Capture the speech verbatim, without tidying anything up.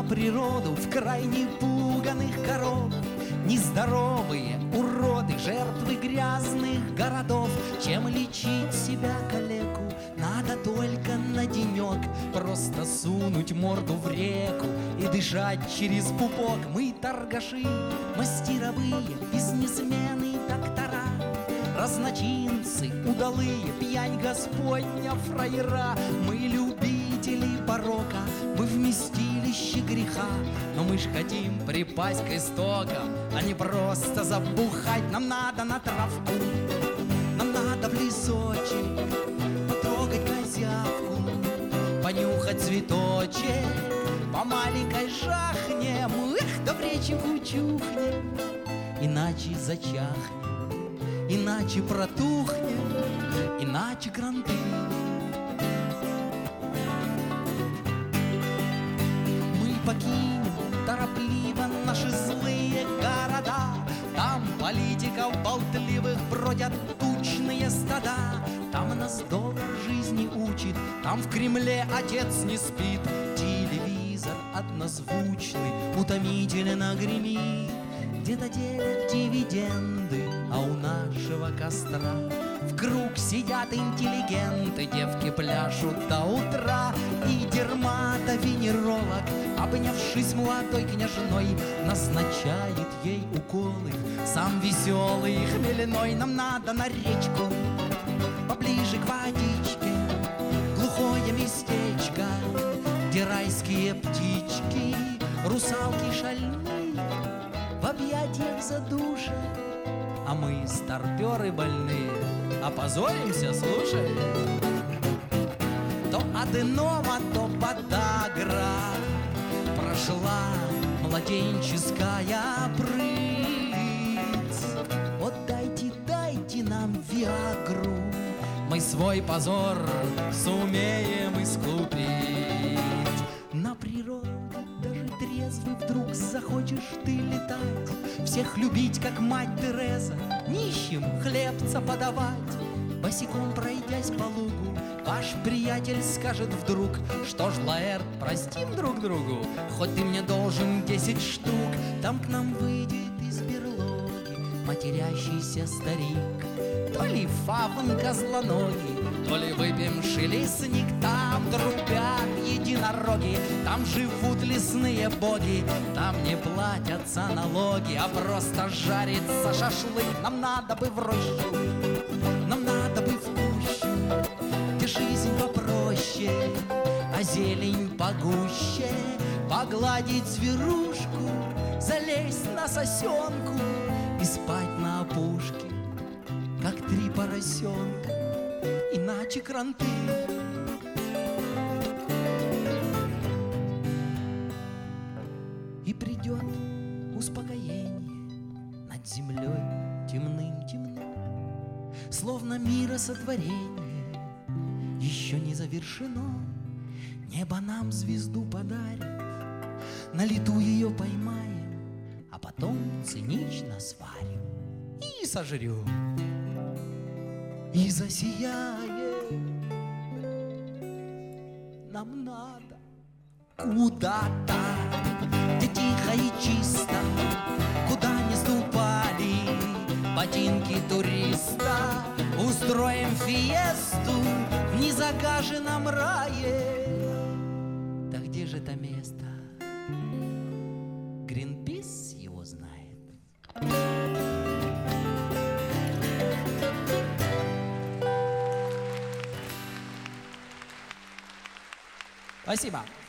на природу в крайне пуганых коров. Нездоровые уроды, жертвы грязных городов. Чем лечить себя, калеку, надо только на денек просто сунуть морду в реку и дышать через пупок. Мы торгаши, мастеровые, бизнесмены, доктора, разночинцы, удалые, пьянь господня, фраера. Мы любители порока, мы вместилище греха, но мы ж хотим припасть к истокам, а не просто забухать. Нам надо на травку, нам надо в лесочек, потрогать козявку, понюхать цветочек, по маленькой жахнем, эх, да в реченьку чухнем, иначе зачахнем, иначе протухнем, иначе кранты. Мы покинем торопливо наши злые города. Там политиков болтливых бродят тучные стада. Там нас долг жизни учит, там в Кремле отец не спит. Телевизор однозвучный утомительно гремит. Где-то делят дивиденды, а у нашего костра в круг сидят интеллигенты, девки пляшут до утра. И дерматовенеролог, обнявшись молодой княжной, назначает ей уколы, сам веселый и хмельной. Нам надо на речку, поближе к водичке, глухое местечко, где райские птички, русалки шальные в объятиях задушат, а мы старперы больные опозоримся, слушай. То аденома, то подагра, прошла младенческая прыть. Вот дайте, дайте нам виагру, мы свой позор сумеем искупить. На природу даже трезвый вдруг захочешь ты летать, всех любить, как мать Тереза, нищим хлебца подавать. Босиком пройдясь по лугу, ваш приятель скажет вдруг: что ж, Лаэрт, простим друг другу, хоть ты мне должен десять штук. Там к нам выйдет из берлоги матерящийся старик, то ли фавн козлоногий, то ли выпивший лесник. Там трубят единороги, там живут лесные боги, там не платятся налоги, а просто жарится шашлык. Нам надо бы в рощу, нам надо бы в пущу, где жизнь попроще, а зелень погуще. Погладить зверушку, залезть на сосенку и спать на опушке, как три поросенка, иначе кранты. И придет успокоение над землей темным-темно, словно миросотворение еще не завершено. Небо нам звезду подарит, на лету ее поймаем, а потом цинично сварим и сожрем. И засияет. Нам надо куда-то, где тихо и чисто, куда не ступали ботинки туриста. Устроим фиесту в незагаженном рае. Да где же это место? Гринпис его знает. Спасибо.